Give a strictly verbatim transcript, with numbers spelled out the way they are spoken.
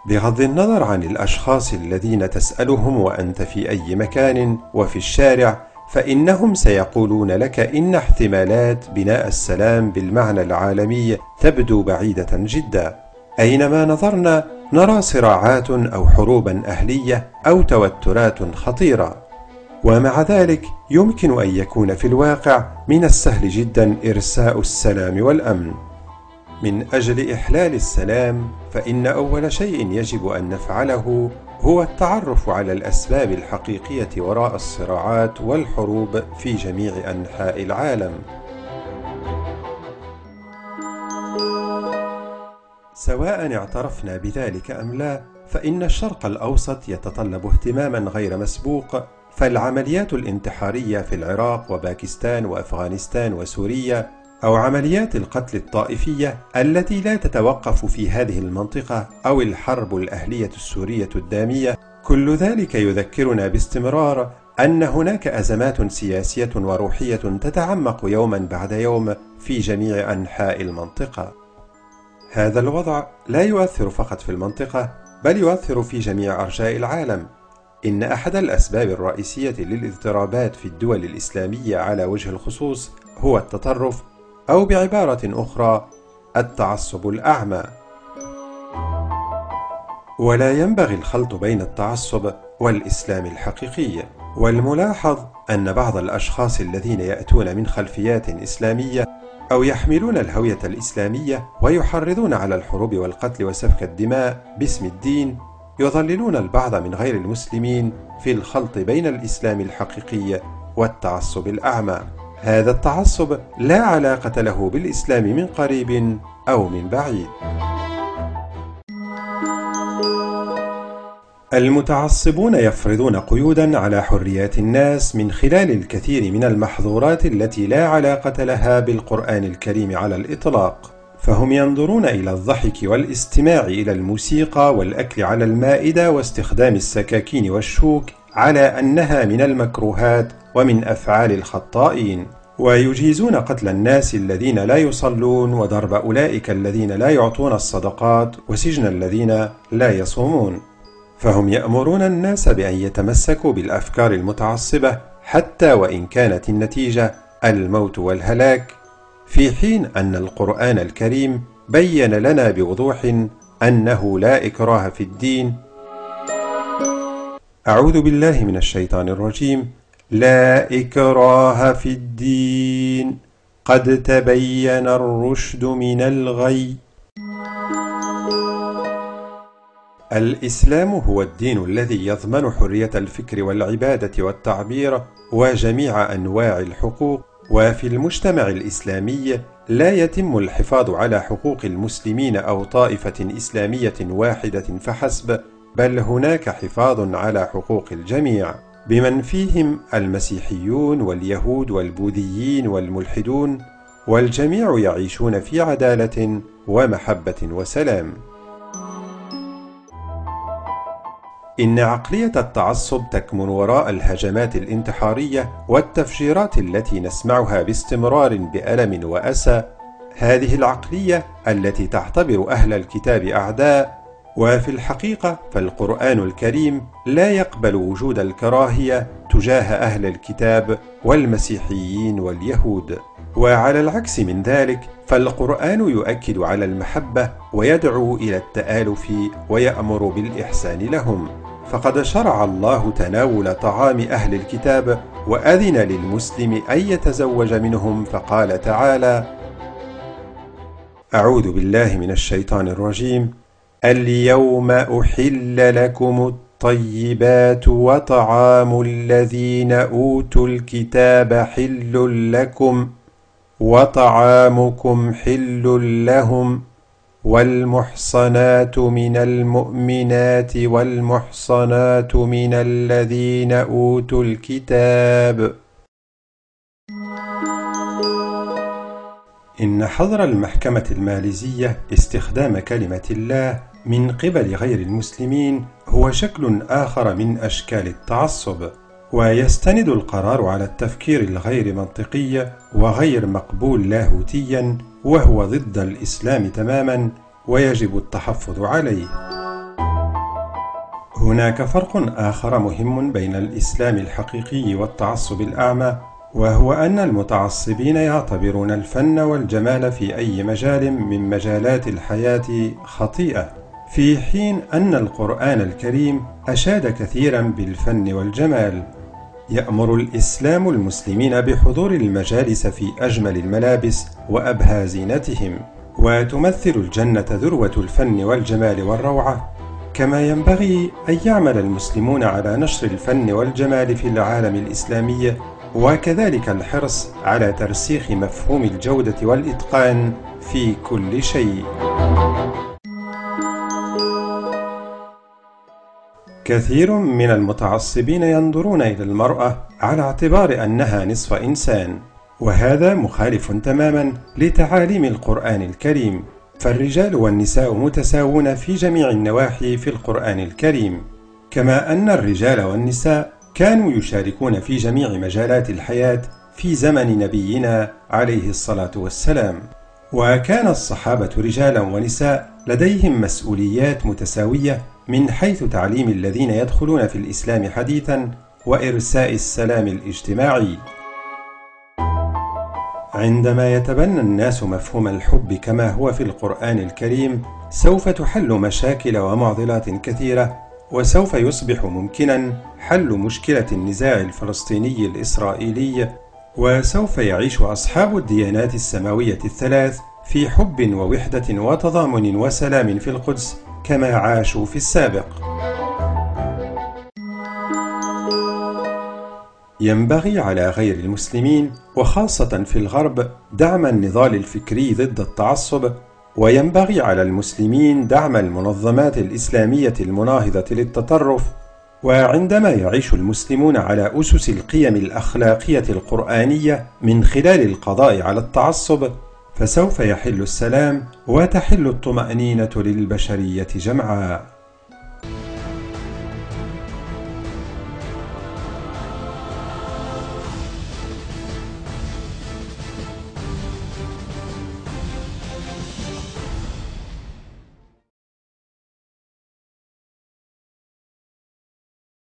بغض النظر عن الأشخاص الذين تسألهم وأنت في أي مكان وفي الشارع، فإنهم سيقولون لك إن احتمالات بناء السلام بالمعنى العالمي تبدو بعيدة جدا. أينما نظرنا نرى صراعات أو حروبا أهلية أو توترات خطيرة، ومع ذلك يمكن أن يكون في الواقع من السهل جدا إرساء السلام والأمن. من أجل إحلال السلام فإن أول شيء يجب أن نفعله هو التعرف على الأسباب الحقيقية وراء الصراعات والحروب في جميع أنحاء العالم. سواء اعترفنا بذلك أم لا، فإن الشرق الأوسط يتطلب اهتماما غير مسبوق، فالعمليات الانتحارية في العراق وباكستان وأفغانستان وسوريا، أو عمليات القتل الطائفية التي لا تتوقف في هذه المنطقة، أو الحرب الأهلية السورية الدامية، كل ذلك يذكرنا باستمرار أن هناك أزمات سياسية وروحية تتعمق يوما بعد يوم في جميع أنحاء المنطقة. هذا الوضع لا يؤثر فقط في المنطقة، بل يؤثر في جميع أرجاء العالم. إن أحد الأسباب الرئيسية للاضطرابات في الدول الإسلامية على وجه الخصوص هو التطرف، أو بعبارة أخرى التعصب الأعمى. ولا ينبغي الخلط بين التعصب والإسلام الحقيقي. والملاحظ أن بعض الأشخاص الذين يأتون من خلفيات إسلامية أو يحملون الهوية الإسلامية ويحرضون على الحروب والقتل وسفك الدماء باسم الدين، يضللون البعض من غير المسلمين في الخلط بين الإسلام الحقيقي والتعصب الأعمى. هذا التعصب لا علاقة له بالإسلام من قريب أو من بعيد. المتعصبون يفرضون قيودا على حريات الناس من خلال الكثير من المحظورات التي لا علاقة لها بالقرآن الكريم على الإطلاق، فهم ينظرون إلى الضحك والاستماع إلى الموسيقى والأكل على المائدة واستخدام السكاكين والشوك على أنها من المكروهات ومن أفعال الخطائين، ويجيزون قتل الناس الذين لا يصلون وضرب أولئك الذين لا يعطون الصدقات وسجن الذين لا يصومون. فهم يأمرون الناس بأن يتمسكوا بالأفكار المتعصبة حتى وإن كانت النتيجة الموت والهلاك، في حين أن القرآن الكريم بين لنا بوضوح أنه لا إكراه في الدين. أعوذ بالله من الشيطان الرجيم. لا إكراه في الدين قد تبين الرشد من الغي. الإسلام هو الدين الذي يضمن حرية الفكر والعبادة والتعبير وجميع أنواع الحقوق، وفي المجتمع الإسلامي لا يتم الحفاظ على حقوق المسلمين أو طائفة إسلامية واحدة فحسب، بل هناك حفاظ على حقوق الجميع، بمن فيهم المسيحيون واليهود والبوذيين والملحدون، والجميع يعيشون في عدالة ومحبة وسلام. إن عقلية التعصب تكمن وراء الهجمات الانتحارية والتفجيرات التي نسمعها باستمرار بألم وأسى. هذه العقلية التي تعتبر أهل الكتاب أعداء، وفي الحقيقة فالقرآن الكريم لا يقبل وجود الكراهية تجاه أهل الكتاب والمسيحيين واليهود. وعلى العكس من ذلك فالقرآن يؤكد على المحبة ويدعو إلى التآلف ويأمر بالإحسان لهم، فقد شرع الله تناول طعام أهل الكتاب وأذن للمسلم أن يتزوج منهم، فقال تعالى: أعوذ بالله من الشيطان الرجيم. اليوم أحل لكم الطيبات وطعام الذين أوتوا الكتاب حل لكم وطعامكم حل لهم والمحصنات من المؤمنات والمحصنات من الذين أوتوا الكتاب. إن حظر المحكمة الماليزية استخدام كلمة الله من قبل غير المسلمين هو شكل آخر من أشكال التعصب، ويستند القرار على التفكير الغير منطقي وغير مقبول لاهوتيا، وهو ضد الإسلام تماما ويجب التحفظ عليه. هناك فرق آخر مهم بين الإسلام الحقيقي والتعصب الأعمى، وهو أن المتعصبين يعتبرون الفن والجمال في أي مجال من مجالات الحياة خطيئة، في حين أن القرآن الكريم أشاد كثيرا بالفن والجمال. يأمر الإسلام المسلمين بحضور المجالس في أجمل الملابس وأبهى زينتهم، وتمثل الجنة ذروة الفن والجمال والروعة. كما ينبغي أن يعمل المسلمون على نشر الفن والجمال في العالم الإسلامي، وكذلك الحرص على ترسيخ مفهوم الجودة والإتقان في كل شيء. كثير من المتعصبين ينظرون إلى المرأة على اعتبار أنها نصف إنسان، وهذا مخالف تماما لتعاليم القرآن الكريم، فالرجال والنساء متساوون في جميع النواحي في القرآن الكريم، كما أن الرجال والنساء كانوا يشاركون في جميع مجالات الحياة في زمن نبينا عليه الصلاة والسلام. وكان الصحابة رجالا ونساء لديهم مسؤوليات متساوية من حيث تعليم الذين يدخلون في الإسلام حديثا وإرساء السلام الاجتماعي. عندما يتبنى الناس مفهوم الحب كما هو في القرآن الكريم، سوف تحل مشاكل ومعضلات كثيرة، وسوف يصبح ممكنا حل مشكلة النزاع الفلسطيني الإسرائيلي، وسوف يعيش أصحاب الديانات السماوية الثلاث في حب ووحدة وتضامن وسلام في القدس كما عاشوا في السابق. ينبغي على غير المسلمين وخاصة في الغرب دعم النضال الفكري ضد التعصب، وينبغي على المسلمين دعم المنظمات الإسلامية المناهضة للتطرف. وعندما يعيش المسلمون على أسس القيم الأخلاقية القرآنية من خلال القضاء على التعصب، فسوف يحل السلام وتحل الطمأنينة للبشرية جمعاء.